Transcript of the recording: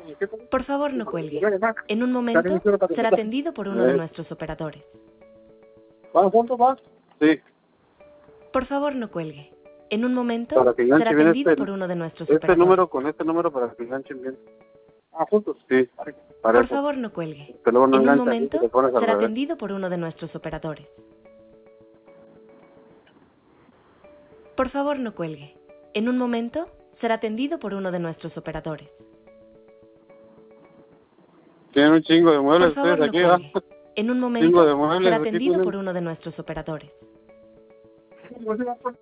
Por favor, no cuelgue. En un momento será atendido por uno de nuestros operadores. ¿Van juntos, va? Sí. Por favor, no cuelgue. En un momento Para que será enganchen bien atendido por uno de nuestros este operadores. número con este número para que enganchen bien. Ah, juntos. Sí, para Por eso. favor, no cuelgue. Que luego no En un enganchan y momento te pones al será revés. atendido por uno de nuestros operadores. Por favor, no cuelgue. En un momento será atendido por uno de nuestros operadores. Tienen un chingo de muebles Por favor, ustedes no aquí, ¿verdad? cuelgue. En un Chingo de momento muebles será aquí atendido tienen. por uno de nuestros operadores.